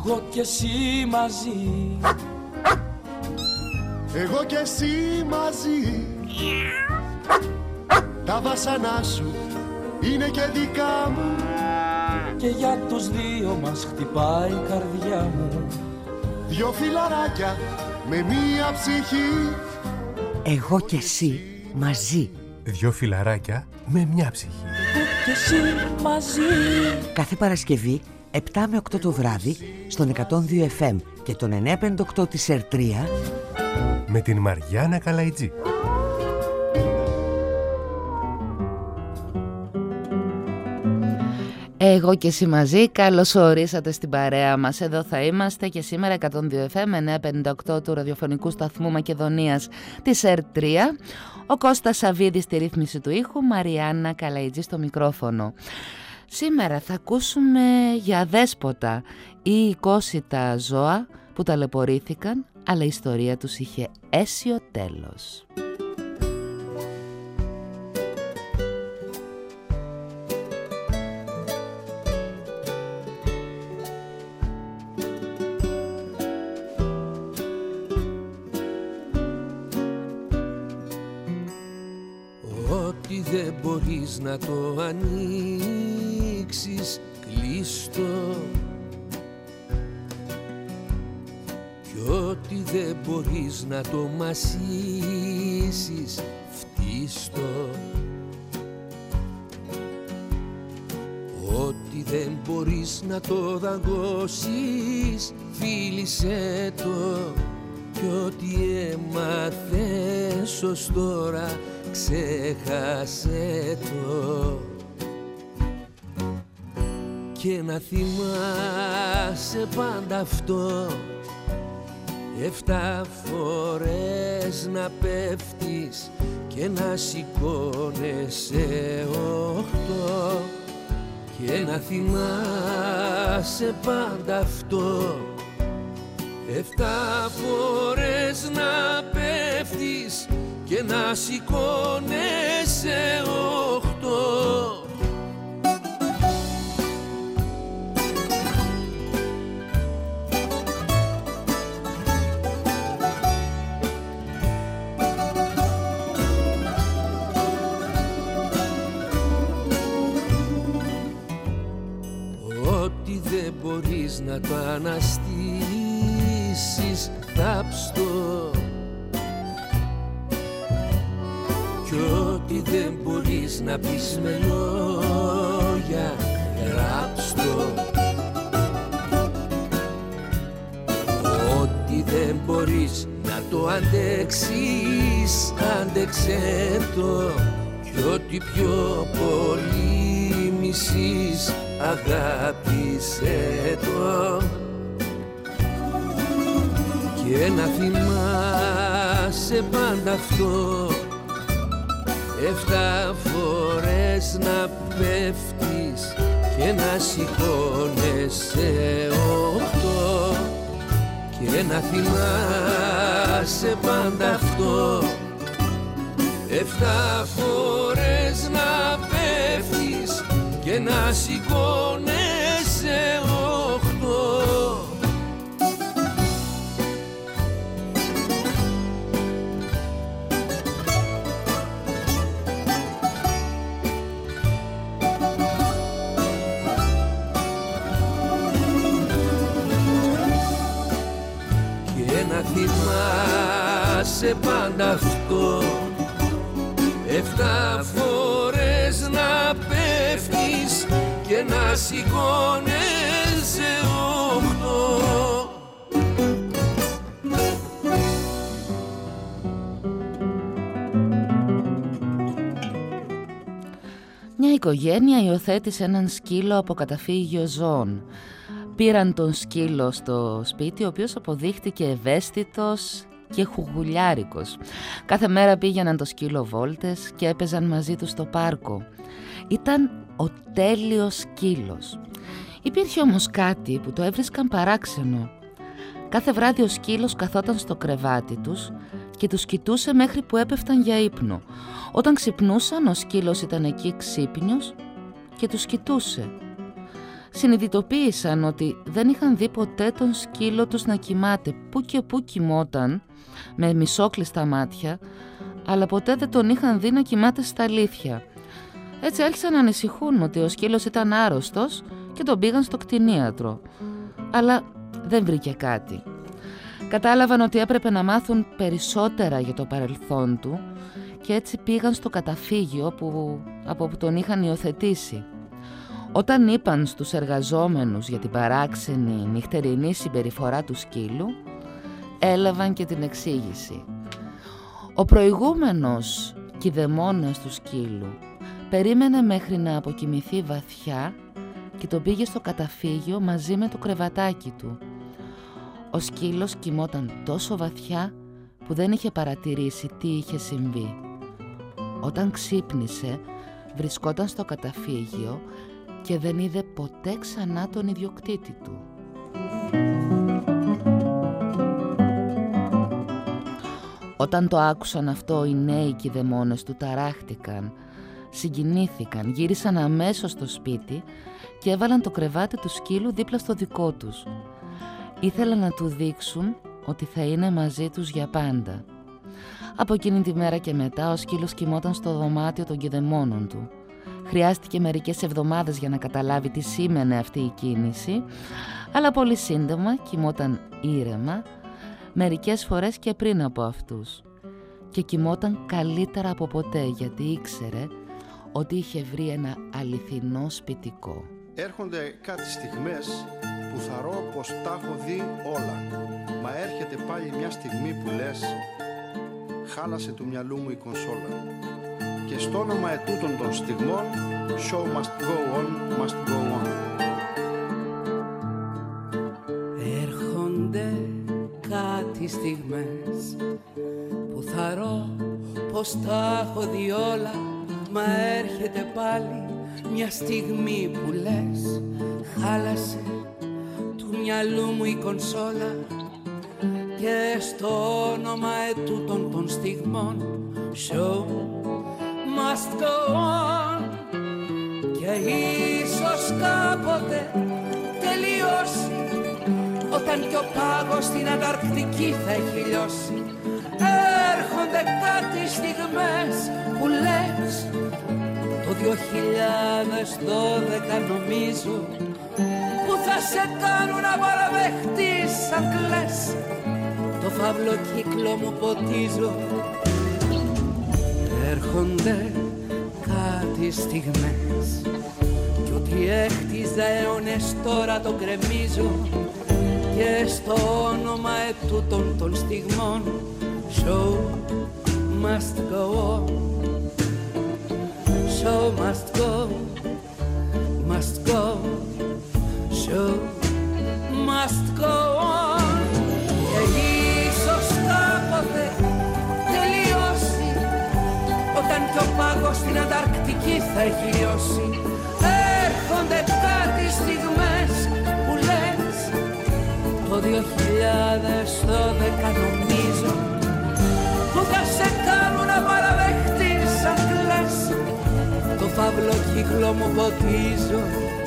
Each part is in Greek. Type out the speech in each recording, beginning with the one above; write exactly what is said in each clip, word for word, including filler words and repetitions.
εγώ κι εσύ μαζί. Εγώ κι εσύ μαζί. Τα βάσανά σου είναι και δικά μου. Και για τους δύο μας χτυπάει η καρδιά μου. Δυο φιλαράκια με μία ψυχή. Εγώ κι εσύ μαζί. Δυο φιλαράκια με μια ψυχή. Εγώ κι εσύ μαζί. Κάθε Παρασκευή επτά με οκτώ το βράδυ στον εκατόν δύο εφ εμ και τον εννιακόσια πενήντα οκτώ της Ερ τρία με την Μαριάννα Καλαϊτζή. Εγώ και εσύ μαζί, καλώς ορίσατε στην παρέα μας. Εδώ θα είμαστε και σήμερα εκατόν δύο εφ εμ, εννιακόσια πενήντα οκτώ του ραδιοφωνικού σταθμού Μακεδονίας της Ερ τρία. Ο Κώστας Σαββίδης στη ρύθμιση του ήχου, Μαριάννα Καλαϊτζή στο μικρόφωνο. Σήμερα θα ακούσουμε για αδέσποτα ή οικόσιτα ζώα που ταλαιπωρήθηκαν, αλλά η ιστορία τους είχε αίσιο τέλος. Ό,τι δεν μπορείς να το ανοίξεις, κλείστο. Κι ό,τι δεν μπορείς να το μασίσεις, φτύστο. Ό,τι δεν μπορείς να το δαγκώσεις, φίλησέ το. Κι ό,τι έμαθες ως τώρα, ξέχασέ το. Και να θυμάσαι πάντα αυτό, εφτά φορές να πέφτεις και να σηκώνεσαι οχτώ. Και να θυμάσαι πάντα αυτό, εφτά φορές να πέφτεις και να σηκώνεσαι οχτώ. Ό,τι δεν μπορείς να το αναστήσεις, θάψτο. Κι ό,τι δεν μπορείς να πεις με λόγια, γράψτο. Ό,τι δεν μπορείς να το αντέξεις, άντεξέ το. Κι ό,τι πιο πολύ μισείς, αγάπησέ το. Και να θυμάσαι πάντα αυτό, εφτά φορές να πέφτεις και να σηκώνεσαι οχτώ. Και να θυμάσαι πάντα αυτό, εφτά φορές να πέφτεις και να σηκώνεσαι οχτώ. Να θυμάσαι πάντα αυτό, εφτά φορές να πέφτεις και να σηκώνεσαι οχτώ. Μια οικογένεια υιοθέτησε έναν σκύλο από καταφύγιο ζώων. Πήραν τον σκύλο στο σπίτι, ο οποίος αποδείχτηκε ευαίσθητος και χουγουλιάρικος. Κάθε μέρα πήγαιναν το σκύλο βόλτες και έπαιζαν μαζί του στο πάρκο. Ήταν ο τέλειος σκύλος. Υπήρχε όμως κάτι που το έβρισκαν παράξενο. Κάθε βράδυ ο σκύλος καθόταν στο κρεβάτι τους και τους κοιτούσε μέχρι που έπεφταν για ύπνο. Όταν ξυπνούσαν, ο σκύλος ήταν εκεί ξύπνιος και τους κοιτούσε. συνειδητοποίησαν ότι δεν είχαν δει ποτέ τον σκύλο τους να κοιμάται που και που κοιμόταν με μισόκλειστα μάτια, αλλά ποτέ δεν τον είχαν δει να κοιμάται στα αλήθεια. Έτσι άρχισαν να ανησυχούν ότι ο σκύλος ήταν άρρωστος και τον πήγαν στο κτηνίατρο. Αλλά δεν βρήκε κάτι. Κατάλαβαν ότι έπρεπε να μάθουν περισσότερα για το παρελθόν του και έτσι πήγαν στο καταφύγιο που, από όπου τον είχαν υιοθετήσει. Όταν είπαν στους εργαζόμενους για την παράξενη νυχτερινή συμπεριφορά του σκύλου, έλαβαν και την εξήγηση. Ο προηγούμενος κηδεμόνας του σκύλου περίμενε μέχρι να αποκοιμηθεί βαθιά και τον πήγε στο καταφύγιο μαζί με το κρεβατάκι του. Ο σκύλος κοιμόταν τόσο βαθιά που δεν είχε παρατηρήσει τι είχε συμβεί. Όταν ξύπνησε, βρισκόταν στο καταφύγιο και δεν είδε ποτέ ξανά τον ιδιοκτήτη του. Όταν το άκουσαν αυτό, οι νέοι κηδεμόνες του ταράχτηκαν, συγκινήθηκαν, γύρισαν αμέσως στο σπίτι και έβαλαν το κρεβάτι του σκύλου δίπλα στο δικό τους. Ήθελαν να του δείξουν ότι θα είναι μαζί τους για πάντα. Από εκείνη τη μέρα και μετά ο σκύλος κοιμόταν στο δωμάτιο των κηδεμόνων του. Χρειάστηκε μερικές εβδομάδες για να καταλάβει τι σήμαινε αυτή η κίνηση, αλλά πολύ σύντομα κοιμόταν ήρεμα, μερικές φορές και πριν από αυτούς. Και κοιμόταν καλύτερα από ποτέ, γιατί ήξερε ότι είχε βρει ένα αληθινό σπιτικό. Έρχονται κάτι στιγμές που θαρώ πως τα έχω δει όλα. Μα έρχεται πάλι μια στιγμή που λες, χάλασε του μυαλού μου η κονσόλα. Και στο όνομα ετούτων των στιγμών, show must go on, must go on. Έρχονται κάτι στιγμές που θαρώ πως τα έχω δει όλα. Μα έρχεται πάλι μια στιγμή που λες, χάλασε του μυαλού μου η κονσόλα. Και στο όνομα ετούτων των στιγμών, show must go on. Και ίσως κάποτε τελειώσει, όταν κι ο πάγος στην Ανταρκτική θα έχει λιώσει. Έρχονται κάτι στιγμές που λες, το δύο χιλιάδες δώδεκα νομίζω, που θα σε κάνουν να παραδεχτείς σαν κλαις. Το φαύλο κύκλο μου ποτίζω. Έρχονται κάτι στιγμές κι ό,τι έχτιζα αιώνες τώρα το γκρεμίζω. Και στο όνομα ετούτων των στιγμών, show must go on. Show must go, must go. Show must go on. Και ίσως κάποτε τελειώσει, όταν κι ο πάγος στην Ανταρκτική θα έχει λιώσει. Έρχονται κάτι στιγμές που λες, το δύο χιλιάδες δώδεκα νομίζω, που θα σε κάνουν να παραδεχτείς σαν κλαις. Το φαύλο κύκλο μου ποτίζω.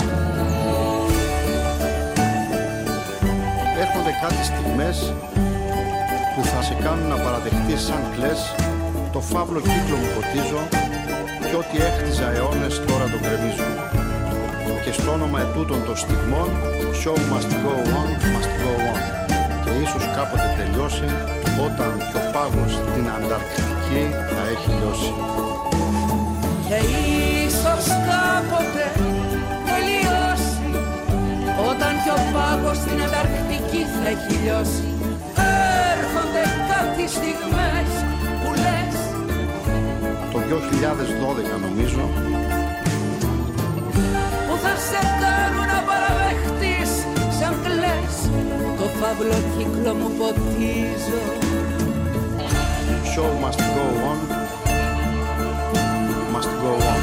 Έρχονται κάτι στιγμές που θα σε κάνουν να παραδεχτείς σαν κλαις. Το φαύλο κύκλο μου ποτίζω κι ό,τι έχτιζα αιώνες τώρα το γκρεμίζω. Και στο όνομα ετούτων των στιγμών, show must go on, must go on. Και ίσως κάποτε τελειώσει, όταν κι ο πάγος την Ανταρκτική θα έχει λιώσει. Και ίσως κάποτε τελειώσει, όταν κι ο πάγος στην Ανταρκτική θα έχει λιώσει. Έρχονται κάτι στιγμές που λες, το δύο χιλιάδες δώδεκα νομίζω, που θα σε κάνουν να παραδεχτείς σαν κλαις. Το φαύλο κύκλο μου ποτίζω. show must go on, must go on.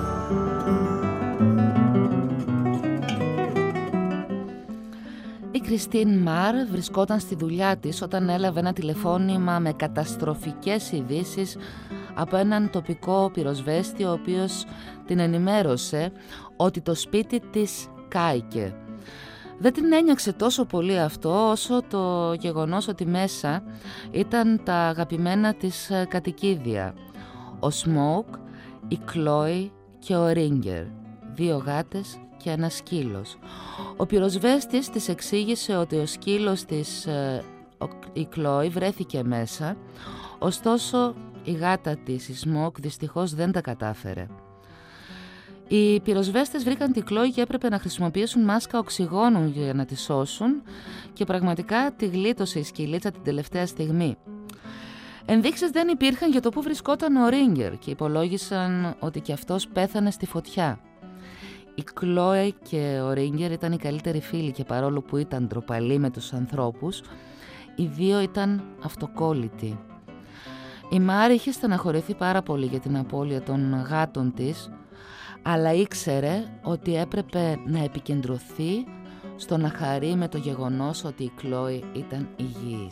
Η Κριστίν Μαρ βρισκόταν στη δουλειά της όταν έλαβε ένα τηλεφώνημα με καταστροφικές ειδήσεις από έναν τοπικό πυροσβέστη, ο οποίος την ενημέρωσε ότι το σπίτι της κάηκε. Δεν την ένιωξε τόσο πολύ αυτό όσο το γεγονός ότι μέσα ήταν τα αγαπημένα της κατοικίδια, ο Σμόκ, η Κλόι και ο Ρίγκερ, δύο γάτες και ένα σκύλος. Ο πυροσβέστης της εξήγησε ότι ο σκύλος της, η Κλόι, βρέθηκε μέσα, ωστόσο η γάτα της, η Σμόκ, δυστυχώς δεν τα κατάφερε. Οι πυροσβέστες βρήκαν την Κλόι και έπρεπε να χρησιμοποιήσουν μάσκα οξυγόνου για να τη σώσουν και πραγματικά τη γλίτωσε η σκυλίτσα την τελευταία στιγμή. Ενδείξεις δεν υπήρχαν για το που βρισκόταν ο Ρίγκερ και υπολόγισαν ότι και αυτός πέθανε στη φωτιά. Η Κλόι και ο Ρίγκερ ήταν οι καλύτεροι φίλοι και παρόλο που ήταν ντροπαλοί με τους ανθρώπους, οι δύο ήταν αυτοκόλλητοι. Η Μάρη είχε στεναχωρηθεί πάρα πολύ για την απώλεια των γάτων της, αλλά ήξερε ότι έπρεπε να επικεντρωθεί στο να χαρεί με το γεγονός ότι η Κλόι ήταν υγιής.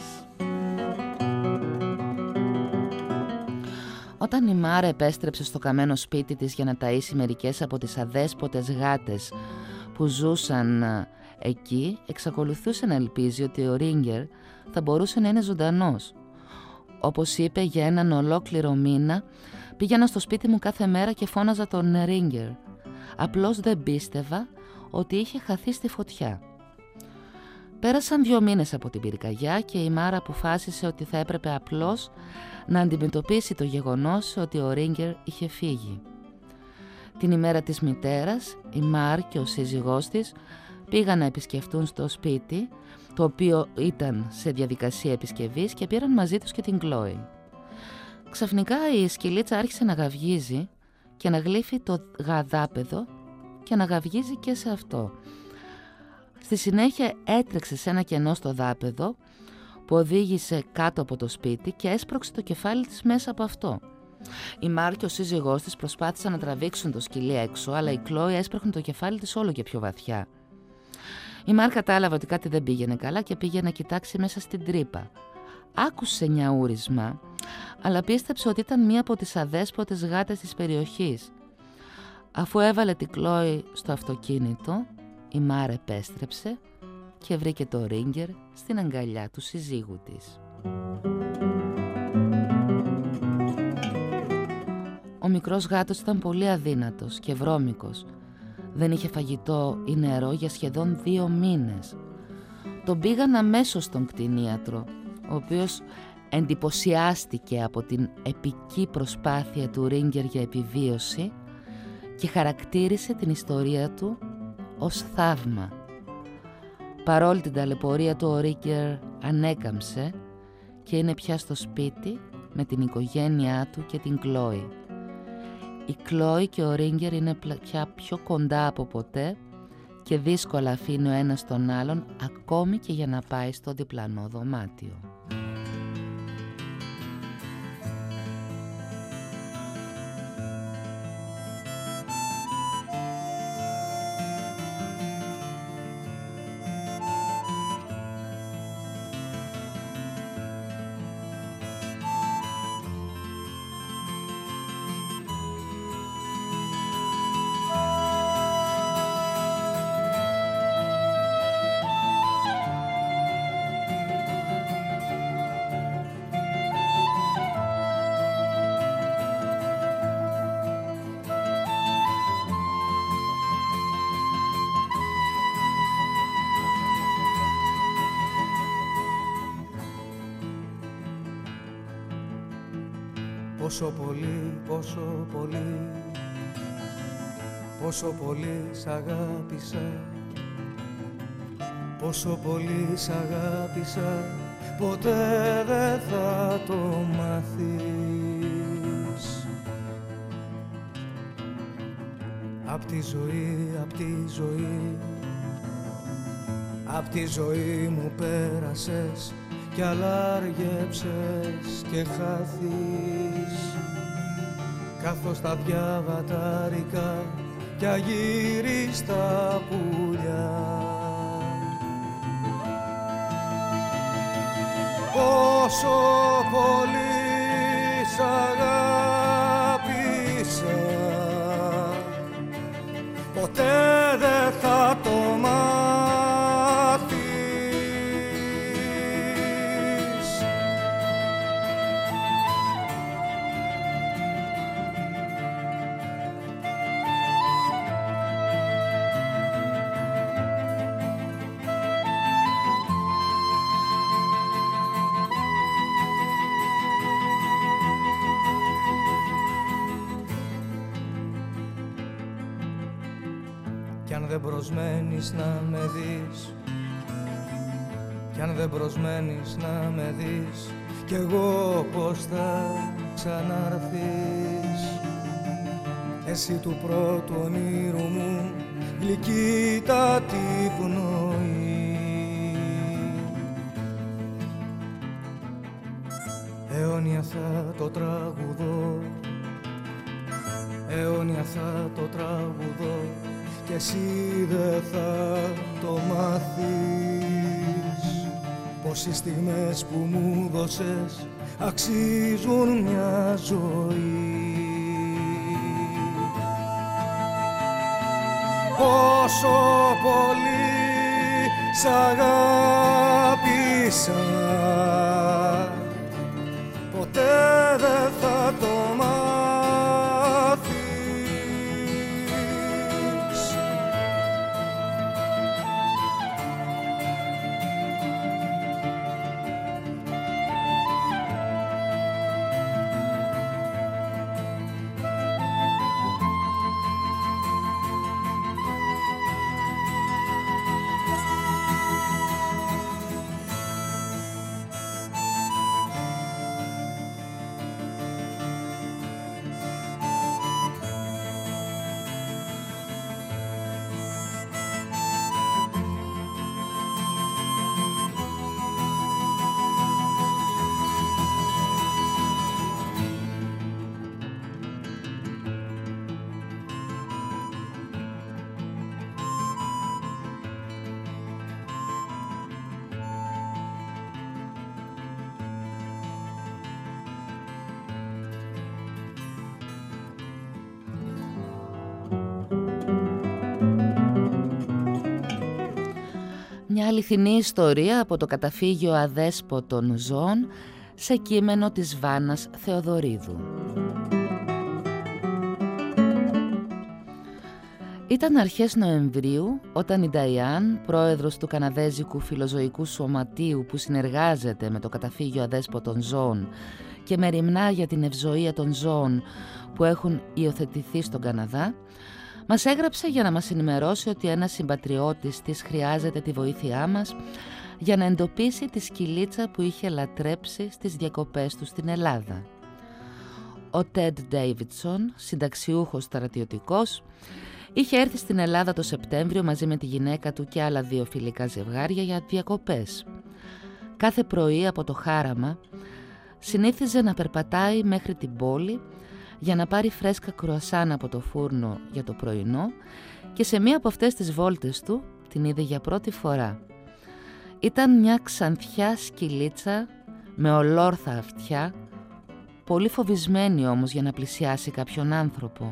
Όταν η Μάρα επέστρεψε στο καμένο σπίτι της για να ταΐσει μερικές από τις αδέσποτες γάτες που ζούσαν εκεί, εξακολουθούσε να ελπίζει ότι ο Ρίγκερ θα μπορούσε να είναι ζωντανός. Όπως είπε, για έναν ολόκληρο μήνα πήγαινα στο σπίτι μου κάθε μέρα και φώναζα τον Ρίγκερ. Απλώς δεν πίστευα ότι είχε χαθεί στη φωτιά. Πέρασαν δύο μήνες από την πυρκαγιά και η Μάρα αποφάσισε ότι θα έπρεπε απλώς να αντιμετωπίσει το γεγονός ότι ο Ρίγκερ είχε φύγει. Την ημέρα της μητέρας, η Μάρ και ο σύζυγός της πήγαν να επισκεφτούν στο σπίτι, το οποίο ήταν σε διαδικασία επισκευής, και πήραν μαζί τους και την Κλόι. Ξαφνικά η σκυλίτσα άρχισε να γαυγίζει και να γλύφει το γαδάπεδο και να γαυγίζει και σε αυτό. Στη συνέχεια έτρεξε σε ένα κενό στο δάπεδο που οδήγησε κάτω από το σπίτι και έσπρωξε το κεφάλι της μέσα από αυτό. Η Μάρ και ο σύζυγός της προσπάθησαν να τραβήξουν το σκυλί έξω, αλλά η Κλόι έσπρωχνε το κεφάλι της όλο και πιο βαθιά. Η Μάρ κατάλαβε ότι κάτι δεν πήγαινε καλά και πήγε να κοιτάξει μέσα στην τρύπα. Άκουσε νιαούρισμα, αλλά πίστεψε ότι ήταν μία από τις αδέσποτες γάτες της περιοχής. Αφού έβαλε την Κλόι στο αυτοκίνητο, η Μάρ επέστρεψε και βρήκε το Ρίγκερ στην αγκαλιά του συζύγου της. Ο μικρός γάτος ήταν πολύ αδύνατος και βρώμικος. Δεν είχε φαγητό ή νερό για σχεδόν δύο μήνες. Τον πήγαν αμέσως στον κτηνίατρο, ο οποίος εντυπωσιάστηκε από την επική προσπάθεια του Ρίγκερ για επιβίωση και χαρακτήρισε την ιστορία του ως θαύμα. Παρόλη την ταλαιπωρία του, ο Ρίγκερ ανέκαμψε και είναι πια στο σπίτι με την οικογένειά του και την Κλόι. Η Κλόι και ο Ρίγκερ είναι πια πιο κοντά από ποτέ και δύσκολα αφήνει ο ένας τον άλλον, ακόμη και για να πάει στο διπλανό δωμάτιο. Πόσο πολύ, πόσο πολύ, πόσο πολύ σ' αγάπησα, πόσο πολύ σ' αγάπησα, ποτέ δεν θα το μάθεις. Απ' τη ζωή, απ' τη ζωή, απ' τη ζωή μου πέρασες κι αλάργεψες και χάθεις, καθώς τα διαβατάρικα κι αγύριστα πουλιά πόσο πολύ σ' αγάπησα, ποτέ δεν θα το μάθεις. Κι αν δεν προσμένεις να με δεις, κι αν δεν προσμένεις να με δεις, κι εγώ πώς θα ξαναρθείς. Εσύ του πρώτου ονείρου μου γλυκύτατη πνοή, αιώνια θα το τραγουδώ, αιώνια θα το τραγουδώ, κι εσύ δεν θα το μάθεις. Πως οι στιγμές που μου δώσες αξίζουν μια ζωή. Πόσο πολύ σ' αγάπησα, ποτέ δεν θα το μάθεις. Μια αληθινή ιστορία από το καταφύγιο αδέσποτων ζώων σε κείμενο της Βάνας Θεοδωρίδου. Ήταν αρχές Νοεμβρίου όταν η Νταϊάν, πρόεδρος του Καναδέζικου Φιλοζωικού Σωματείου που συνεργάζεται με το καταφύγιο αδέσποτων ζώων και μεριμνά για την ευζοία των ζώων που έχουν υιοθετηθεί στον Καναδά, μας έγραψε για να μας ενημερώσει ότι ένας συμπατριώτης της χρειάζεται τη βοήθειά μας για να εντοπίσει τη σκυλίτσα που είχε λατρέψει στις διακοπές του στην Ελλάδα. Ο Τεντ Ντέιβιτσον, συνταξιούχος στρατιωτικός, είχε έρθει στην Ελλάδα το Σεπτέμβριο μαζί με τη γυναίκα του και άλλα δύο φιλικά ζευγάρια για διακοπές. Κάθε πρωί από το χάραμα συνήθιζε να περπατάει μέχρι την πόλη για να πάρει φρέσκα κρουασάν από το φούρνο για το πρωινό και σε μία από αυτές τις βόλτες του την είδε για πρώτη φορά. Ήταν μια ξανθιά σκυλίτσα με ολόρθα αυτιά, πολύ φοβισμένη όμως για να πλησιάσει κάποιον άνθρωπο.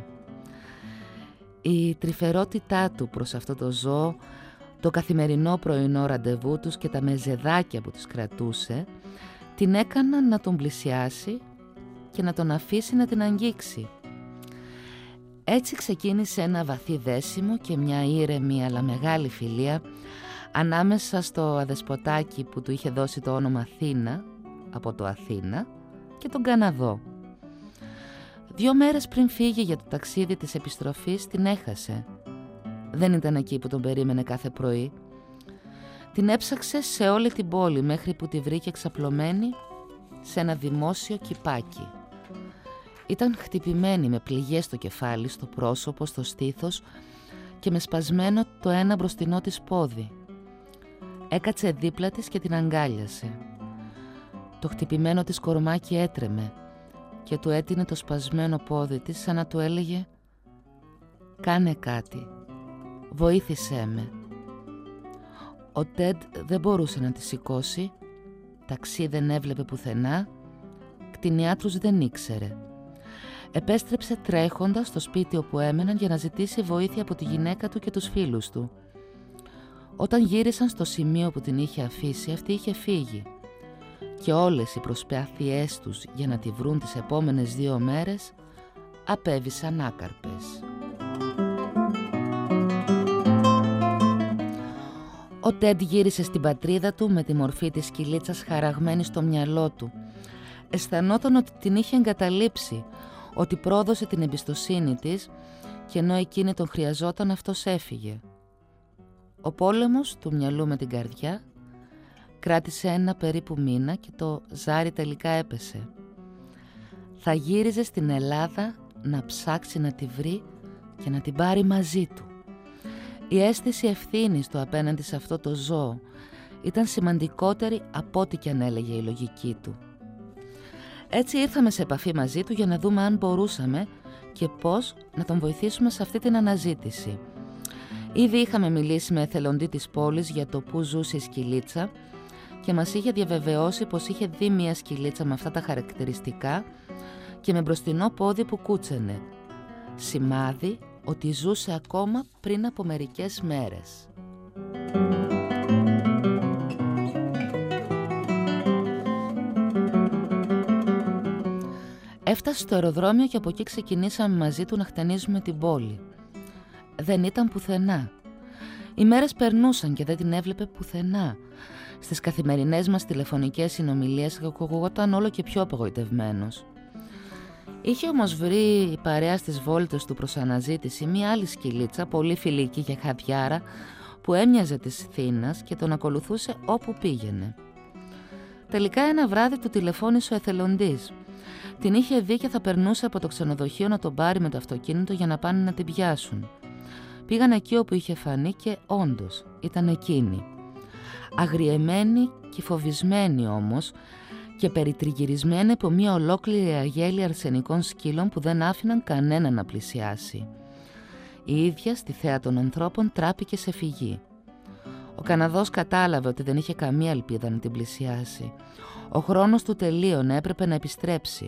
Η τρυφερότητά του προς αυτό το ζώο, το καθημερινό πρωινό ραντεβού τους και τα μεζεδάκια που τους κρατούσε, την έκαναν να τον πλησιάσει και να τον αφήσει να την αγγίξει. Έτσι ξεκίνησε ένα βαθύ δέσιμο και μια ήρεμη αλλά μεγάλη φιλία ανάμεσα στο αδεσποτάκι που του είχε δώσει το όνομα Αθήνα, από το Αθήνα, και τον Καναδό. Δύο μέρες πριν φύγει για το ταξίδι της επιστροφής την έχασε. Δεν ήταν εκεί που τον περίμενε κάθε πρωί. Την έψαξε σε όλη την πόλη μέχρι που τη βρήκε ξαπλωμένη σε ένα δημόσιο κηπάκι. Ήταν χτυπημένη με πληγές στο κεφάλι, στο πρόσωπο, στο στήθος και με σπασμένο το ένα μπροστινό της πόδι. Έκατσε δίπλα της και την αγκάλιασε. Το χτυπημένο της κορμάκι έτρεμε και του έτεινε το σπασμένο πόδι της σαν να του έλεγε «Κάνε κάτι, βοήθησέ με». Ο Τεντ δεν μπορούσε να τη σηκώσει ταξί δεν έβλεπε πουθενά, κτηνιάτρους δεν ήξερε. Επέστρεψε τρέχοντας στο σπίτι όπου έμεναν για να ζητήσει βοήθεια από τη γυναίκα του και τους φίλους του. Όταν γύρισαν στο σημείο που την είχε αφήσει, αυτή είχε φύγει και όλες οι προσπάθειές τους για να τη βρουν τις επόμενες δύο μέρες απέβησαν άκαρπες. Ο Τεντ γύρισε στην πατρίδα του με τη μορφή της σκυλίτσας χαραγμένη στο μυαλό του. Αισθανόταν ότι την είχε εγκαταλείψει, ότι πρόδωσε την εμπιστοσύνη της και ενώ εκείνη τον χρειαζόταν αυτός έφυγε. Ο πόλεμος του μυαλού με την καρδιά κράτησε ένα περίπου μήνα και το ζάρι τελικά έπεσε. Θα γύριζε στην Ελλάδα να ψάξει να τη βρει και να την πάρει μαζί του. Η αίσθηση ευθύνης του απέναντι σε αυτό το ζώο ήταν σημαντικότερη από ό,τι και αν έλεγε η λογική του. Έτσι ήρθαμε σε επαφή μαζί του για να δούμε αν μπορούσαμε και πώς να τον βοηθήσουμε σε αυτή την αναζήτηση. Ήδη είχαμε μιλήσει με εθελοντή της πόλης για το που ζούσε η σκυλίτσα και μας είχε διαβεβαιώσει πως είχε δει μια σκυλίτσα με αυτά τα χαρακτηριστικά και με μπροστινό πόδι που κούτσενε. Σημάδι ότι ζούσε ακόμα πριν από μερικές μέρες. Έφτασε στο αεροδρόμιο και από εκεί ξεκινήσαμε μαζί του να χτενίζουμε την πόλη. Δεν ήταν πουθενά. Οι μέρες περνούσαν και δεν την έβλεπε πουθενά. Στις καθημερινές μας τηλεφωνικές συνομιλίες ακουγόταν όλο και πιο απογοητευμένος. Είχε όμως βρει η παρέα στις βόλτες του προς αναζήτηση μία άλλη σκυλίτσα, πολύ φιλική και χαδιάρα, που έμοιαζε της Θήνας και τον ακολουθούσε όπου πήγαινε. Τελικά ένα βράδυ του τηλεφώνησε ο εθελοντής. Την είχε δει και θα περνούσε από το ξενοδοχείο να τον πάρει με το αυτοκίνητο για να πάνε να την πιάσουν. Πήγαν εκεί όπου είχε φανεί και όντως ήταν εκείνη. Αγριεμένη και φοβισμένη όμως και περιτριγυρισμένη από μια ολόκληρη αγέλη αρσενικών σκύλων που δεν άφηναν κανένα να πλησιάσει. Η ίδια στη θέα των ανθρώπων τράπηκε σε φυγή. Ο Καναδός κατάλαβε ότι δεν είχε καμία ελπίδα να την πλησιάσει. Ο χρόνος του τελείωνε, έπρεπε να επιστρέψει.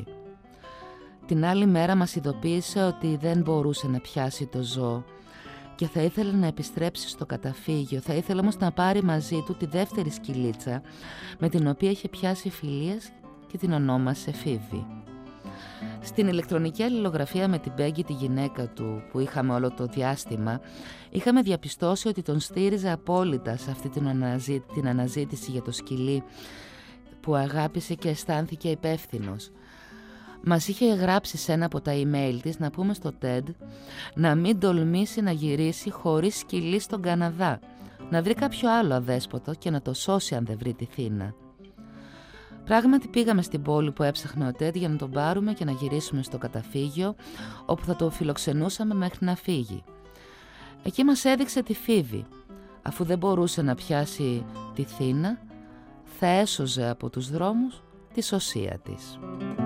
Την άλλη μέρα μας ειδοποίησε ότι δεν μπορούσε να πιάσει το ζώο και θα ήθελε να επιστρέψει στο καταφύγιο. Θα ήθελε όμως να πάρει μαζί του τη δεύτερη σκυλίτσα με την οποία είχε πιάσει φιλίες και την ονόμασε Φίβη. Στην ηλεκτρονική αλληλογραφία με την Πέγγι, τη γυναίκα του, που είχαμε όλο το διάστημα, είχαμε διαπιστώσει ότι τον στήριζε απόλυτα σε αυτή την, αναζή... την αναζήτηση για το σκυλί που αγάπησε και αισθάνθηκε υπεύθυνος. Μας είχε γράψει σε ένα από τα email της να πούμε στο Τεντ να μην τολμήσει να γυρίσει χωρίς σκυλί στον Καναδά, να βρει κάποιο άλλο αδέσποτο και να το σώσει αν δεν βρει τη Θήνα. Πράγματι πήγαμε στην πόλη που έψαχνε ο Τεντ για να τον πάρουμε και να γυρίσουμε στο καταφύγιο όπου θα το φιλοξενούσαμε μέχρι να φύγει. Εκεί μας έδειξε τη Φίβη. Αφού δεν μπορούσε να πιάσει τη Θήνα, θα έσωζε από τους δρόμους τη σωσία της.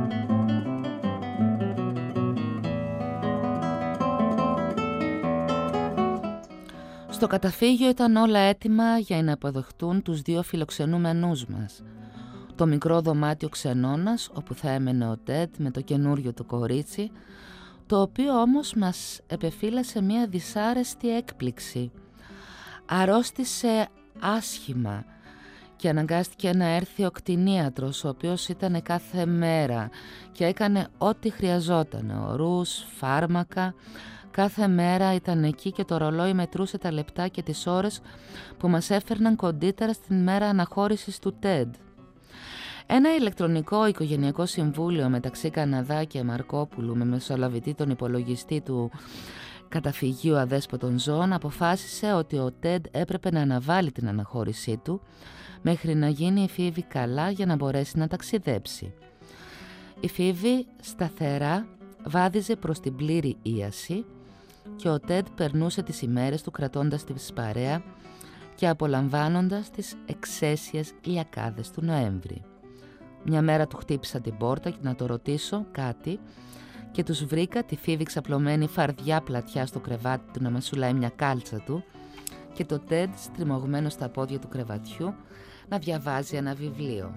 Στο καταφύγιο ήταν όλα έτοιμα για να αποδεχτούν τους δύο φιλοξενούμενούς μας. Το μικρό δωμάτιο ξενώνας όπου θα έμενε ο Τεντ με το καινούριο του κορίτσι, το οποίο όμως μας επεφύλασε μια δυσάρεστη έκπληξη. Αρρώστησε άσχημα και αναγκάστηκε να έρθει ο κτηνίατρος, ο οποίος ήταν κάθε μέρα και έκανε ό,τι χρειαζόταν, ορούς, φάρμακα. Κάθε μέρα ήταν εκεί και το ρολόι μετρούσε τα λεπτά και τις ώρες που μας έφερναν κοντύτερα στην μέρα αναχώρησης του Τεντ. Ένα ηλεκτρονικό οικογενειακό συμβούλιο μεταξύ Καναδά και Μαρκόπουλου με μεσολαβητή τον υπολογιστή του καταφυγίου αδέσποτων ζώων αποφάσισε ότι ο Τεντ έπρεπε να αναβάλει την αναχώρησή του μέχρι να γίνει η Φίβη καλά για να μπορέσει να ταξιδέψει. Η Φίβη σταθερά βάδιζε προς την πλήρη ίαση και ο Τεντ περνούσε τις ημέρες του κρατώντας τη παρέα και απολαμβάνοντας τις εξαίσιες ηλιακάδες του Νοέμβρη. Μια μέρα του χτύπησα την πόρτα και να το ρωτήσω κάτι και τους βρήκα τη Φίβη ξαπλωμένη φαρδιά πλατιά στο κρεβάτι του να μεσουλάει μια κάλτσα του και το Τεντ στριμωγμένο στα πόδια του κρεβατιού να διαβάζει ένα βιβλίο.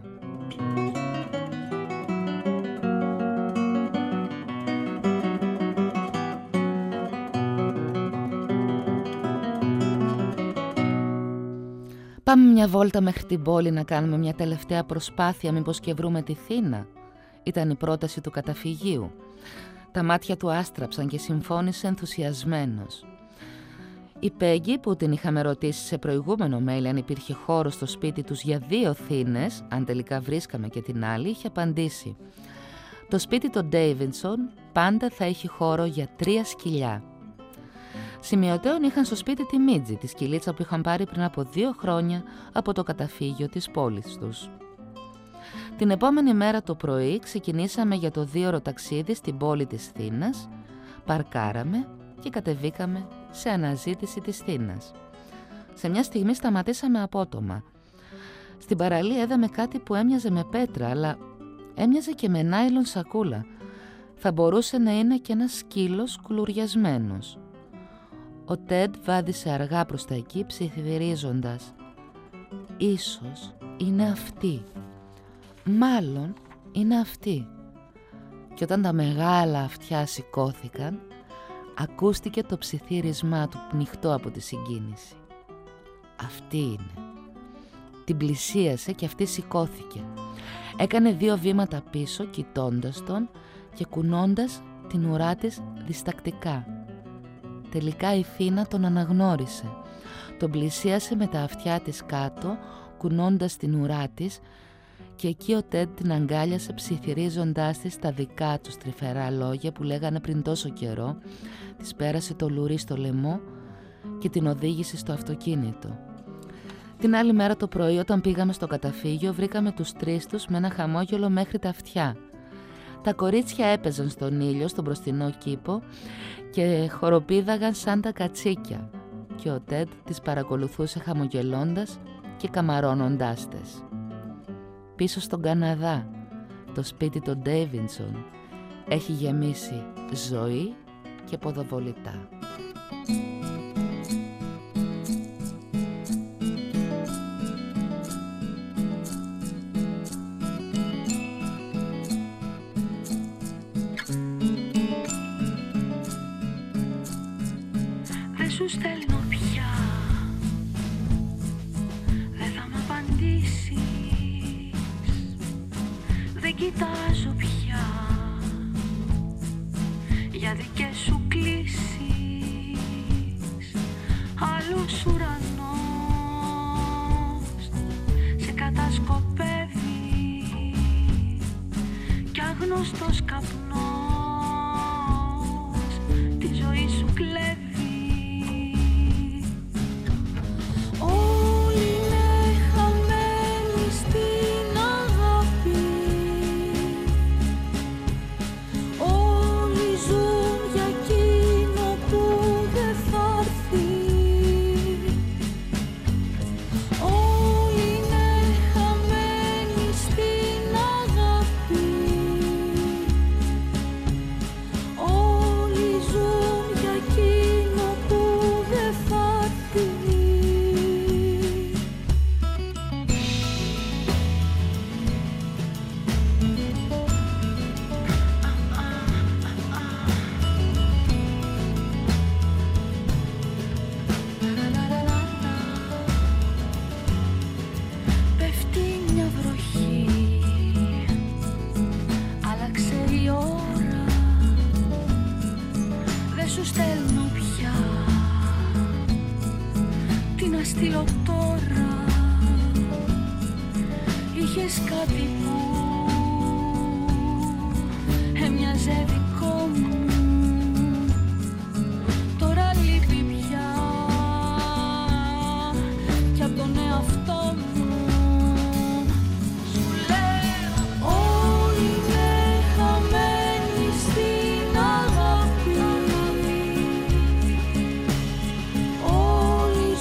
Πάμε μια βόλτα μέχρι την πόλη να κάνουμε μια τελευταία προσπάθεια, μήπως και βρούμε τη Θήνα, ήταν η πρόταση του καταφυγίου. Τα μάτια του άστραψαν και συμφώνησε ενθουσιασμένος. Η Πέγγι, που την είχαμε ρωτήσει σε προηγούμενο mail αν υπήρχε χώρο στο σπίτι τους για δύο Θήνες, αν τελικά βρίσκαμε και την άλλη, είχε απαντήσει: το σπίτι των Ντέιβινσον πάντα θα έχει χώρο για τρία σκυλιά. Σημειωτέων είχαν στο σπίτι τη Μίτζη, τη σκυλίτσα που είχαν πάρει πριν από δύο χρόνια από το καταφύγιο της πόλης τους. Την επόμενη μέρα το πρωί ξεκινήσαμε για το δίωρο ταξίδι στην πόλη της Θήνας, παρκάραμε και κατεβήκαμε σε αναζήτηση της Θήνας. Σε μια στιγμή σταματήσαμε απότομα. Στην παραλία είδαμε κάτι που έμοιαζε με πέτρα, αλλά έμοιαζε και με νάιλον σακούλα. Θα μπορούσε να είναι και ένας σκύλος κουλουριασμένος. Ο Τεντ βάδισε αργά προς τα εκεί, ψιθυρίζοντας: «Ίσως είναι αυτή. Μάλλον είναι αυτή». Και όταν τα μεγάλα αυτιά σηκώθηκαν, ακούστηκε το ψιθύρισμά του πνιχτό από τη συγκίνηση. «Αυτή είναι». Την πλησίασε και αυτή σηκώθηκε. Έκανε δύο βήματα πίσω, κοιτώντας τον και κουνώντας την ουρά της διστακτικά. Τελικά η Θήνα τον αναγνώρισε. Τον πλησίασε με τα αυτιά της κάτω, κουνώντας την ουρά της, και εκεί ο Τεντ την αγκάλιασε ψιθυρίζοντάς της τα δικά τους τρυφερά λόγια που λέγανε πριν τόσο καιρό, της πέρασε το λουρί στο λαιμό και την οδήγησε στο αυτοκίνητο. Την άλλη μέρα το πρωί, όταν πήγαμε στο καταφύγιο, βρήκαμε τους τρεις τους με ένα χαμόγελο μέχρι τα αυτιά. Τα κορίτσια έπαιζαν στον ήλιο, στον μπροστινό κήπο, και χοροπήδαγαν σαν τα κατσίκια, και ο Τεντ τις παρακολουθούσε χαμογελώντας και καμαρώνοντάς τες. Πίσω στον Καναδά, το σπίτι των Ντέιβινσον έχει γεμίσει ζωή και ποδοβολητά. Δεν σου στέλνω πια, δεν θα μ' απαντήσεις, δεν κοιτάζω πια για δικές σου κλήσεις. Άλλος ουρανός σε κατασκοπεύει κι άγνωστος καπνός τη ζωή σου κλέβει.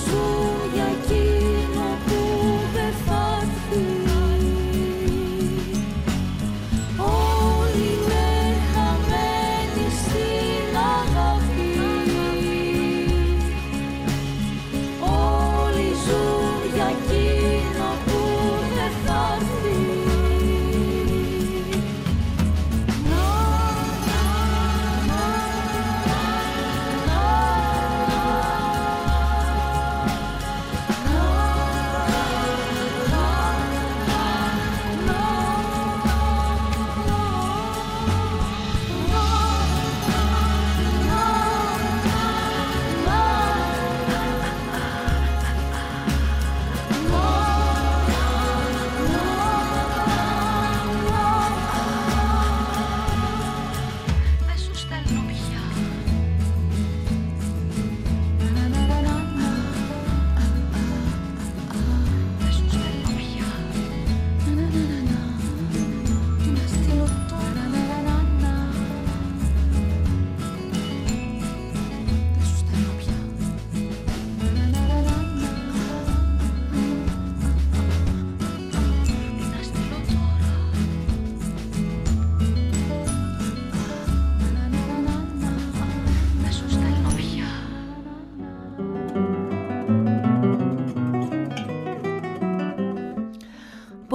Thank you.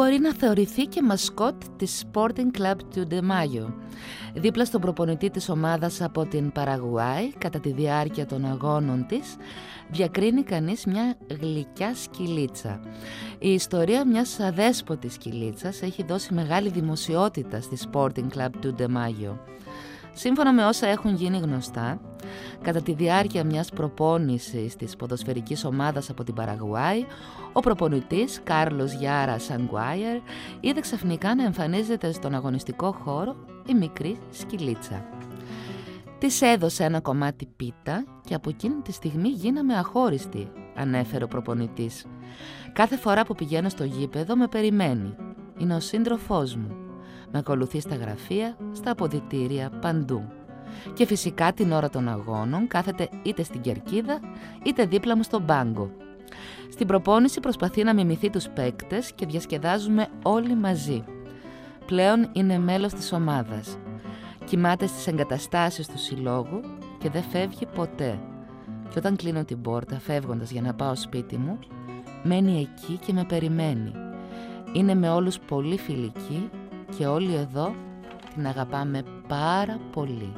μπορεί να θεωρηθεί και μασκότ της Sporting Club του De Mayo. Δίπλα στον προπονητή της ομάδας από την Παραγουάη, κατά τη διάρκεια των αγώνων της, διακρίνει κανείς μια γλυκιά σκυλίτσα. Η ιστορία μιας αδέσποτης σκυλίτσας έχει δώσει μεγάλη δημοσιότητα στη Sporting Club του De Mayo. Σύμφωνα με όσα έχουν γίνει γνωστά, κατά τη διάρκεια μιας προπόνησης της ποδοσφαιρικής ομάδας από την Παραγουάη, ο προπονητής Κάρλος Γιάρα Σανγκουάιερ είδε ξαφνικά να εμφανίζεται στον αγωνιστικό χώρο η μικρή σκυλίτσα. Της έδωσε ένα κομμάτι πίτα και από εκείνη τη στιγμή γίναμε αχώριστοι, ανέφερε ο προπονητής. Κάθε φορά που πηγαίνω στο γήπεδο με περιμένει. Είναι ο σύντροφός μου. Με ακολουθεί στα γραφεία, στα αποδυτήρια, παντού. Και φυσικά την ώρα των αγώνων κάθεται είτε στην κερκίδα είτε δίπλα μου στον πάγκο. Στην προπόνηση προσπαθεί να μιμηθεί τους παίκτες και διασκεδάζουμε όλοι μαζί. Πλέον είναι μέλος της ομάδας. Κοιμάται στις εγκαταστάσεις του συλλόγου και δεν φεύγει ποτέ. Και όταν κλείνω την πόρτα φεύγοντας για να πάω σπίτι μου, μένει εκεί και με περιμένει. Είναι με όλους πολύ φιλική και όλοι εδώ την αγαπάμε πάρα πολύ.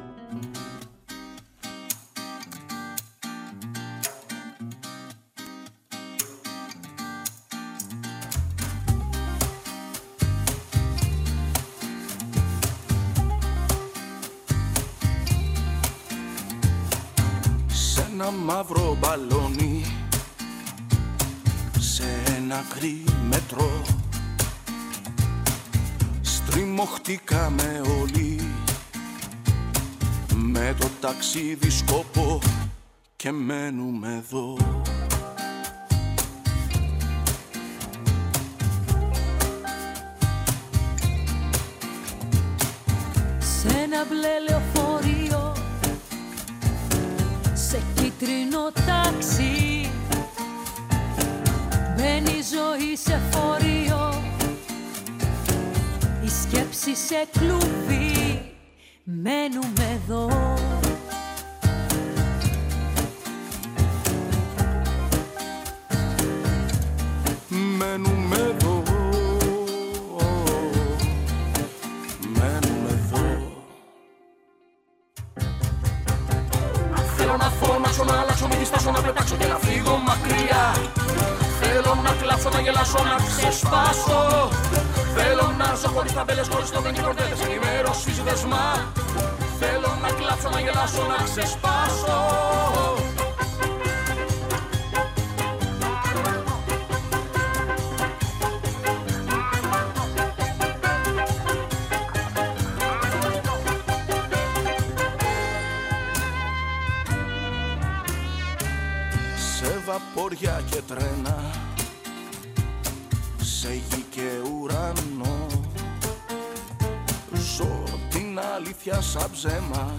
Σε ένα μαύρο μπαλόνι, σε ένα γκρι μετρό, τριμωχτήκαμε όλοι με το ταξίδι σκόπο και μένουμε εδώ. Σε ένα μπλε λεωφορείο, σε κίτρινο ταξί, μπαίνει η ζωή σε φορείο, η σκέψη σε κλουβί, μένουμε εδώ. Μένουμε εδώ, μένουμε εδώ. Θέλω να φωνάξω, να αλλάξω, μην διστάσω, να πετάξω και να φύγω μακριά. Θέλω να κλάψω, να γελάσω, να ξεσπάσω. Θέλω να ζω χωρίς ταμπέλες, χωρίς στόχο και κορδέλες, ενημέρωση δεσμά. Θέλω να κλάψω, να γελάσω, να ξεσπάσω. Σε βαπόρια και τρένα, σε γη και ουρανό, ζω την αλήθεια σαν ψέμα.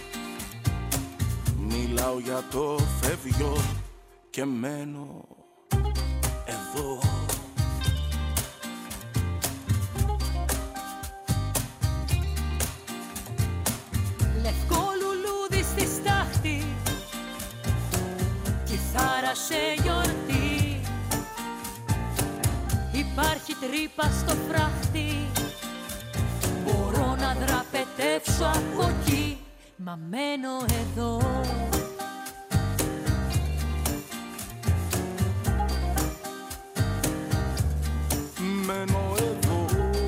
Μιλάω για το φεύγιο και μένω εδώ. Λευκό λουλούδι στη στάχτη, κιθάρα σε γιορτή, υπάρχει τρύπα στο φράχτη, μπορώ να δραπετεύσω από εκεί, μα μένω εδώ. Μένω εδώ,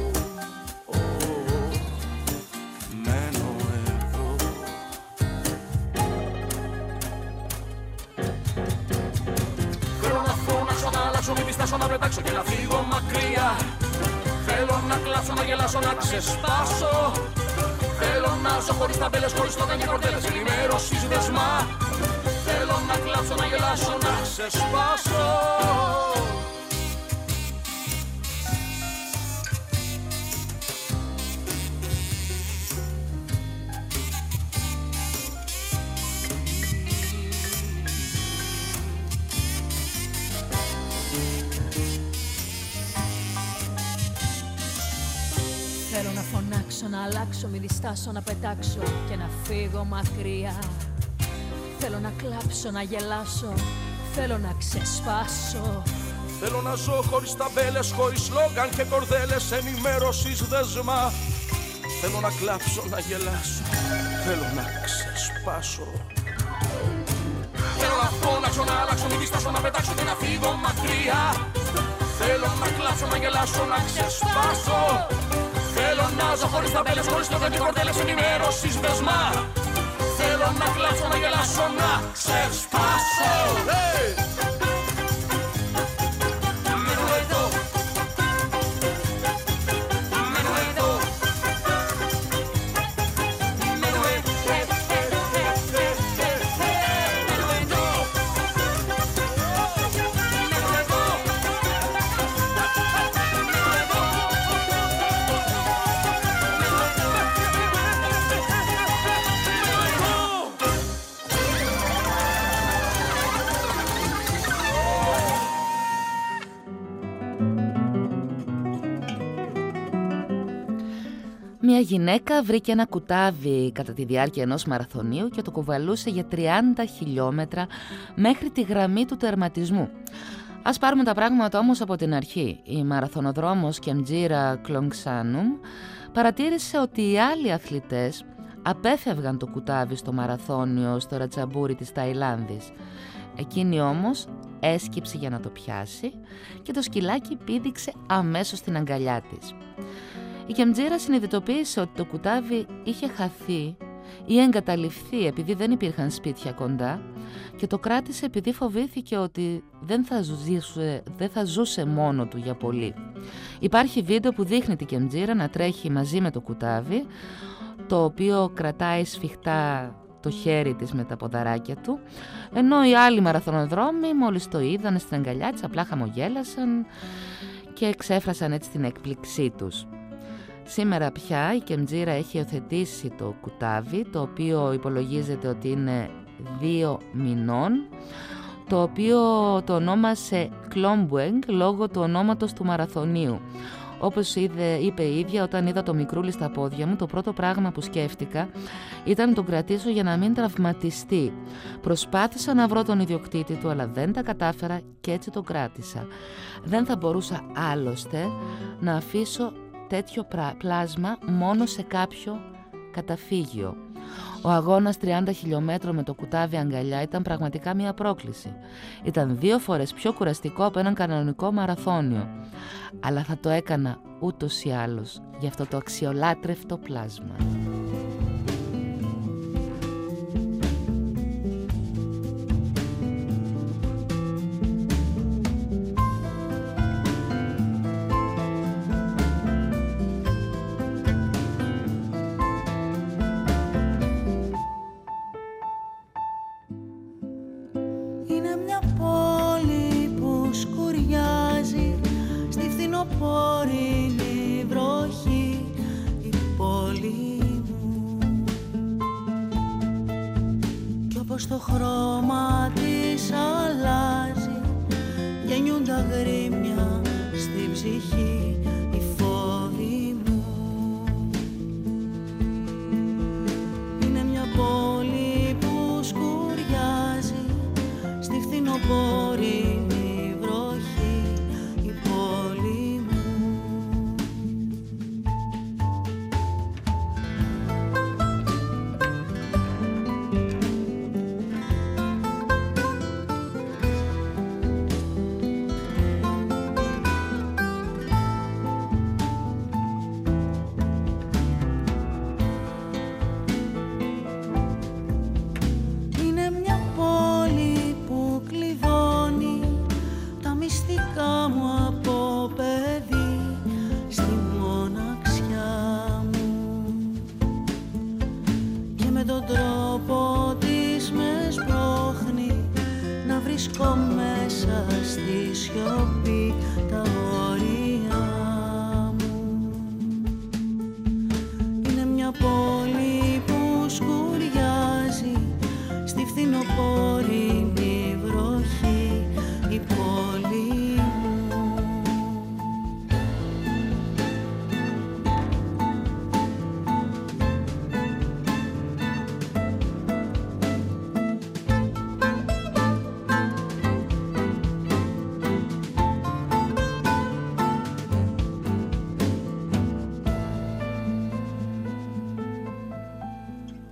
oh, μένω εδώ. Θέλω να φωνάξω, να αλλάξω, μην διστάσω, να πετάξω και να φύγω μακριά. Θέλω να κλάψω, να γελάσω, να ξεσπάσω. Θέλω να ζω χωρίς ταμπέλες, χωρίς στόχο και κορδέλες, ενημέρωση δεσμά. Θέλω να κλάψω, να γελάσω, να ξεσπάσω. Θέλω να φωνάξω, να αλλάξω, μη διστάσω, να πετάξω και να φύγω μακριά. Θέλω να κλάψω, να γελάσω, θέλω να ξεσπάσω. Θέλω να ζω χωρίς ταμπέλες, χωρίς σλόγγαν και κορδέλες ενημέρωσης δεσμά. Θέλω να κλάψω, να γελάσω, θέλω να ξεσπάσω. Θέλω να φώναξω, να αλλάξω, μην διστάσω, να πετάξω και να φύγω μακριά. Θέλω να κλάψω, να γελάσω, να ξεσπάσω. Θέλω να ζω χωρίς ταμπέλες, χωρίς σλόγγαν και κορδέλες ενημέρωσης δεσμά. Θέλω να κλάψω, να γελάσω, να ξεσπάσω. Hey! Μια γυναίκα βρήκε ένα κουτάβι κατά τη διάρκεια ενός μαραθωνίου και το κουβαλούσε για τριάντα χιλιόμετρα μέχρι τη γραμμή του τερματισμού. Ας πάρουμε τα πράγματα όμως από την αρχή. Η μαραθωνοδρόμος Κεμτζίρα Κλονγκσάνουμ παρατήρησε ότι οι άλλοι αθλητές απέφευγαν το κουτάβι στο μαραθώνιο στο Ρατζαμπούρι της Ταϊλάνδης. Εκείνη όμως έσκυψε για να το πιάσει και το σκυλάκι πήδηξε αμέσως στην αγκαλιά της. Η Κεμτζίρα συνειδητοποίησε ότι το κουτάβι είχε χαθεί ή εγκαταλειφθεί επειδή δεν υπήρχαν σπίτια κοντά και το κράτησε επειδή φοβήθηκε ότι δεν θα ζούσε, δεν θα ζούσε μόνο του για πολύ. Υπάρχει βίντεο που δείχνει την Κεμτζίρα να τρέχει μαζί με το κουτάβι, το οποίο κρατάει σφιχτά το χέρι της με τα ποδαράκια του, ενώ οι άλλοι μαραθωνοδρόμοι μόλις το είδαν στην αγκαλιά της απλά χαμογέλασαν και εξέφρασαν έτσι την έκπληξή τους. Σήμερα πια η Κεμτζίρα έχει υιοθετήσει το κουτάβι, το οποίο υπολογίζεται ότι είναι δύο μηνών, το οποίο το ονόμασε Κλόμπουεγγ λόγω του ονόματος του μαραθωνίου. Όπως είδε, είπε η ίδια, όταν είδα το μικρούλι στα πόδια μου, το πρώτο πράγμα που σκέφτηκα ήταν να τον κρατήσω για να μην τραυματιστεί. Προσπάθησα να βρω τον ιδιοκτήτη του, αλλά δεν τα κατάφερα και έτσι τον κράτησα. Δεν θα μπορούσα άλλωστε να αφήσω τέτοιο πλάσμα μόνο σε κάποιο καταφύγιο. Ο αγώνας τριάντα χιλιόμετρων με το κουτάβι αγκαλιά ήταν πραγματικά μια πρόκληση. Ήταν δύο φορές πιο κουραστικό από έναν κανονικό μαραθώνιο. Αλλά θα το έκανα ούτως ή άλλως για αυτό το αξιολάτρευτο πλάσμα. Πόρινη βροχή η πόλη μου κι όπως το χρώμα της αλλάζει γεννιούν τα γρήμια στην ψυχή η φόβη μου. Είναι μια πόλη που σκουριάζει στη φθινοπόρινη βροχή η πόλη.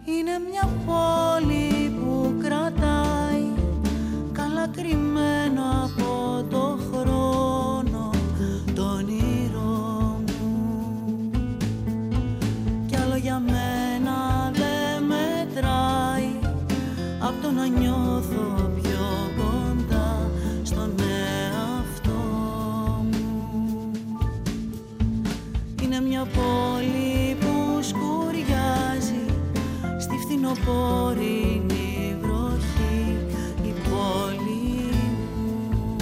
Είναι μια πόλη που κρατάει καλά κρυμμένο από το χρόνο το όνειρό μου, κι άλλο για μένα δεν μετράει απ' το να νιώθω πιο κοντά στον εαυτό μου. Είναι μια πόλη που σκουριάζει στη φθινοπόρινη βροχή η πόλη μου.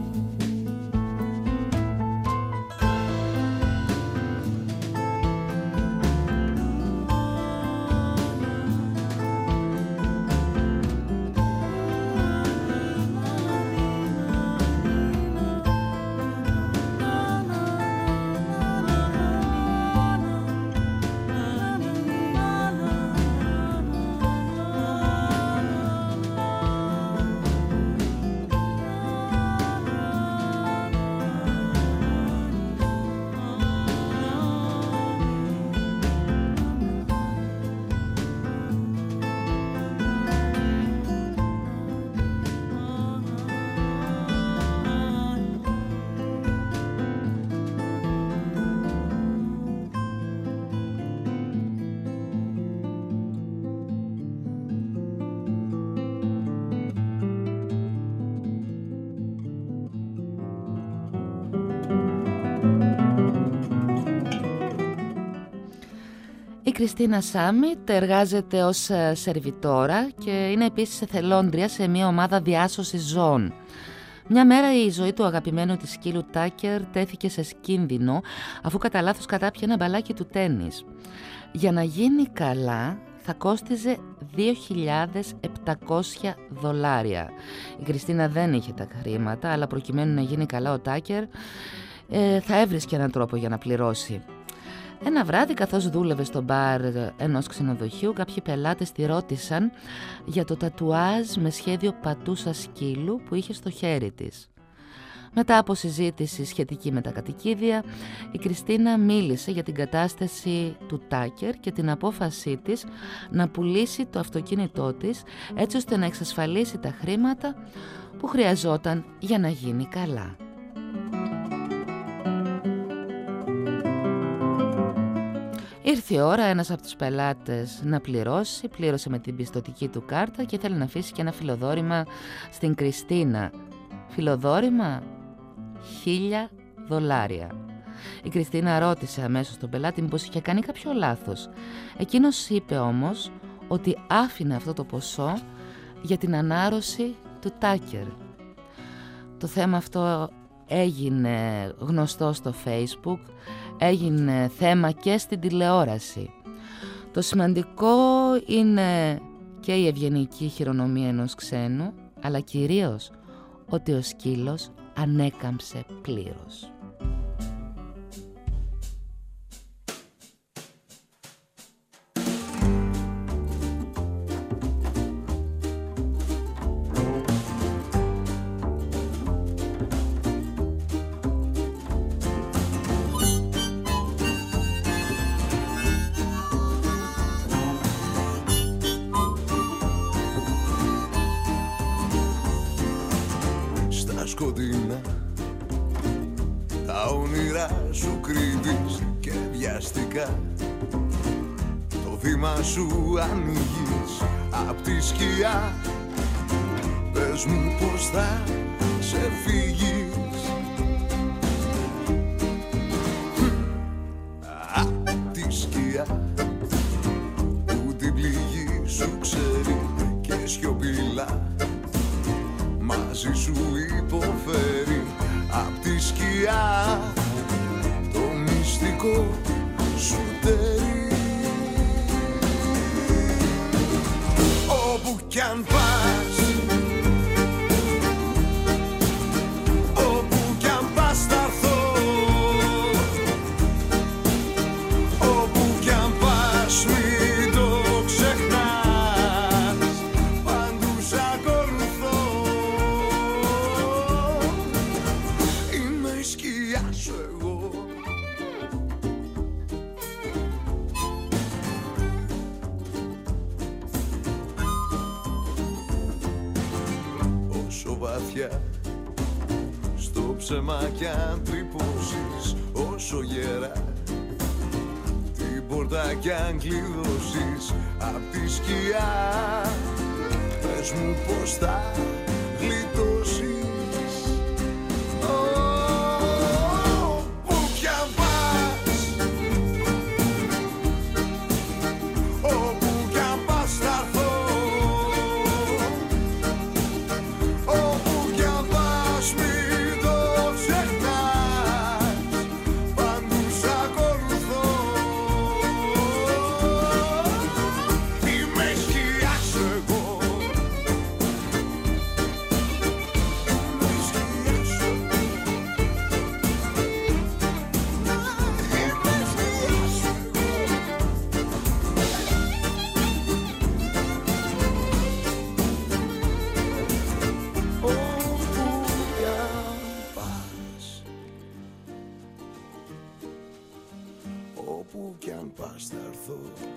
Η Κριστίνα Σάμιτ εργάζεται ως σερβιτόρα και είναι επίσης εθελόντρια σε μια ομάδα διάσωσης ζώων. Μια μέρα η ζωή του αγαπημένου της σκύλου Τάκερ τέθηκε σε κίνδυνο αφού κατά λάθος κατάπιε ένα μπαλάκι του τένις. Για να γίνει καλά θα κόστιζε δύο χιλιάδες επτακόσια δολάρια. Η Κριστίνα δεν είχε τα χρήματα, αλλά προκειμένου να γίνει καλά ο Τάκερ ε, θα έβρισκε έναν τρόπο για να πληρώσει. Ένα βράδυ, καθώς δούλευε στο μπαρ ενός ξενοδοχείου, κάποιοι πελάτες τη ρώτησαν για το τατουάζ με σχέδιο πατούσα σκύλου που είχε στο χέρι της. Μετά από συζήτηση σχετική με τα κατοικίδια, η Κριστίνα μίλησε για την κατάσταση του Τάκερ και την απόφασή της να πουλήσει το αυτοκίνητό της έτσι ώστε να εξασφαλίσει τα χρήματα που χρειαζόταν για να γίνει καλά. Ήρθε η ώρα ένας από τους πελάτες να πληρώσει, πλήρωσε με την πιστωτική του κάρτα και ήθελε να αφήσει και ένα φιλοδόρημα στην Κριστίνα. Φιλοδόρημα χίλια δολάρια. Η Κριστίνα ρώτησε αμέσως τον πελάτη μήπως είχε κάνει κάποιο λάθος. Εκείνος είπε όμως ότι άφηνε αυτό το ποσό για την ανάρρωση του Τάκερ. Το θέμα αυτό έγινε γνωστό στο Facebook, έγινε θέμα και στην τηλεόραση. Το σημαντικό είναι και η ευγενική χειρονομία ενός ξένου, αλλά κυρίως ότι ο σκύλος ανέκαμψε πλήρως. Σκοτεινά τα όνειρά σου κρύβεις και βιαστικά το βήμα σου ανοίγεις απ' τη σκιά. Πες μου πως θα σε φύγεις απ' τη σκιά που την πληγή σου ξέρει και σιωπηλά μαζί σου υποφέρει απ' τη σκιά το μυστικό σου τέρι. Όπου κι αν πας, όπου κι αν πας θα έρθω, όπου κι αν πας μην το ξεχνάς, παντού σ' ακολουθώ. Είμαι η σκιά σου εγώ. βαθιά. Στο ψέμα κι αν τρυπώσεις όσο γερά, την πόρτα κι αν κλειδώσεις απ' τη σκιά, πες μου πως θα γλιτώσεις. Όπου κι αν πας, όπου κι αν πας θα έρθω, όπου κι αν πας μην το ξεχνάς, παντού σ' ακολουθώ. Είμαι σκιά σου εγώ, είμαι σκιά σου, είμαι σκιά σου εγώ. Όπου κι αν πας, όπου κι αν πας θα έρθω,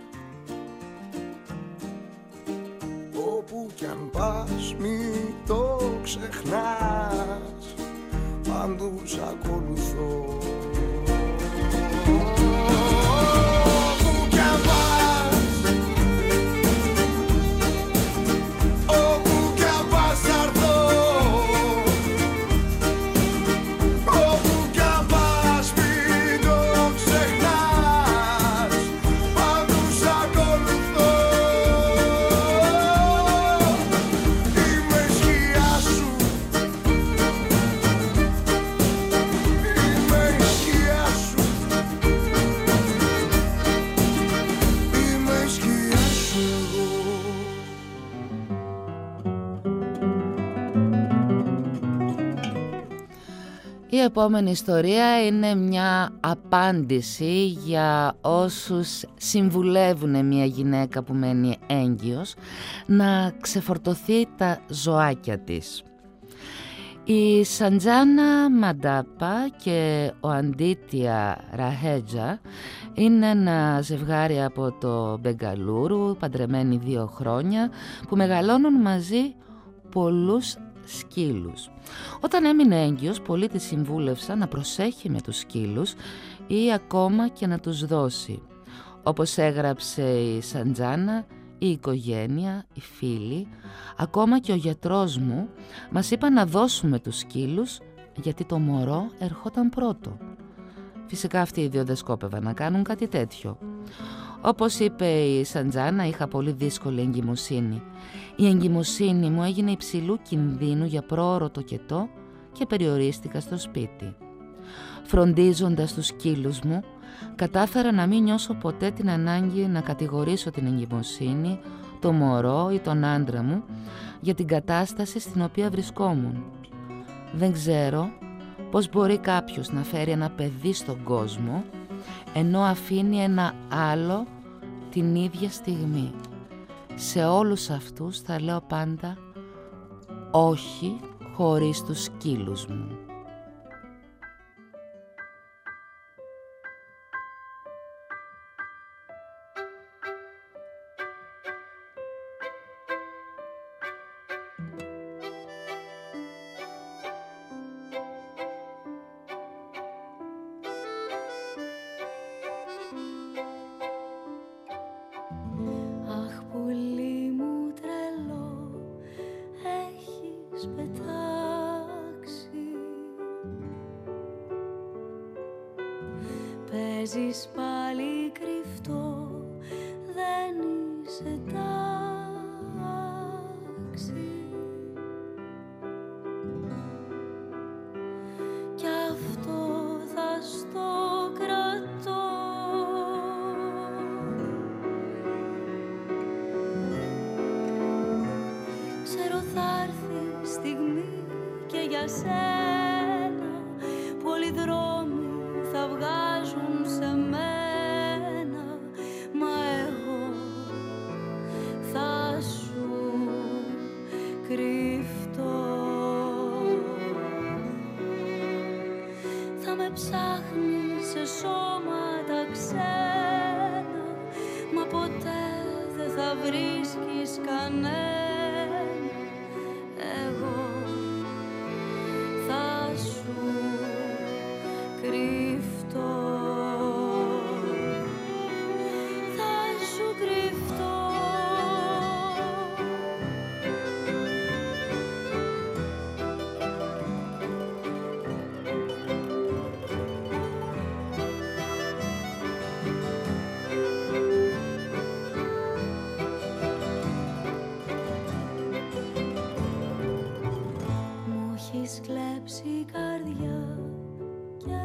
όπου κι αν πας μη το ξεχνάς, παντού σ' ακολουθώ. Όπου κι αν πας, όπου κι αν πας θα έρθω, όπου κι αν πας μην το ξεχνάς, παντού σ' ακολουθώ. Είμαι σκιά σου, είμαι σκιά σου, είμαι σκιά σου εγώ. Η επόμενη ιστορία είναι μια απάντηση για όσους συμβουλεύουν μια γυναίκα που μένει έγκυος να ξεφορτωθεί τα ζωάκια της. Η Σαντζάνα Μαντάπα και ο Αντίτια Ραχέτζα είναι ένα ζευγάρι από το Μπεγκαλούρου, παντρεμένοι δύο χρόνια, που μεγαλώνουν μαζί πολλούς σκύλους. Όταν έμεινε έγκυος, πολλοί τη συμβούλευσαν να προσέχει με τους σκύλους ή ακόμα και να τους δώσει. Όπως έγραψε η Σαντζάνα, η οικογένεια, οι φίλοι, ακόμα και ο γιατρός μου μας είπαν να δώσουμε τους σκύλους γιατί το μωρό ερχόταν πρώτο. Φυσικά αυτοί οι δύο δεν σκόπευαν να κάνουν κάτι τέτοιο. Όπως είπε η Σαντζάνα, είχα πολύ δύσκολη εγκυμοσύνη. Η εγκυμοσύνη μου έγινε υψηλού κινδύνου για πρόωρο τοκετό και περιορίστηκα στο σπίτι. Φροντίζοντας τους σκύλους μου, κατάφερα να μην νιώσω ποτέ την ανάγκη να κατηγορήσω την εγκυμοσύνη, το μωρό ή τον άντρα μου για την κατάσταση στην οποία βρισκόμουν. Δεν ξέρω πώς μπορεί κάποιος να φέρει ένα παιδί στον κόσμο ενώ αφήνει ένα άλλο την ίδια στιγμή. Σε όλους αυτούς θα λέω πάντα όχι χωρίς τους σκύλους μου. Παίζεις πάλι κρυφτό, δεν είσαι τάξη. Κι αυτό θα στο κρατώ. Ξέρω θα έρθει στιγμή και για σένα πολλοί δρόμοι θα βγάζουν σε μένα, μα εγώ θα σου κρυφτώ. Θα με ψάχνεις σε σώματα ξένα, μα ποτέ δεν θα βρίσκεις κανένα. Εγώ πιστέψει η καρδιά και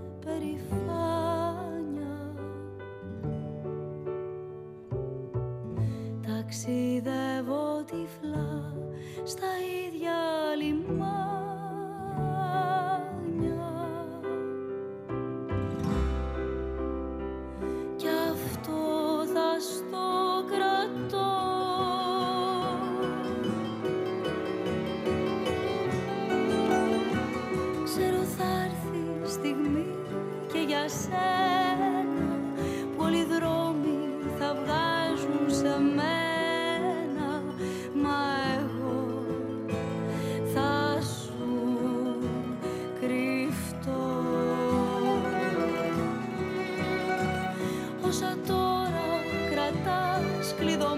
περηφάνια. Ταξιδεύω τυφλά στα ίδια λιμάνια κι αυτό θα στο κρατώ. Ξέρω θα έρθει η στιγμή και για σένα που όλοι οι δρόμοι θα βγάζουν σε μένα, μα εγώ θα σου κρυφτώ. Όσα τώρα κρατάς κλειδωμένα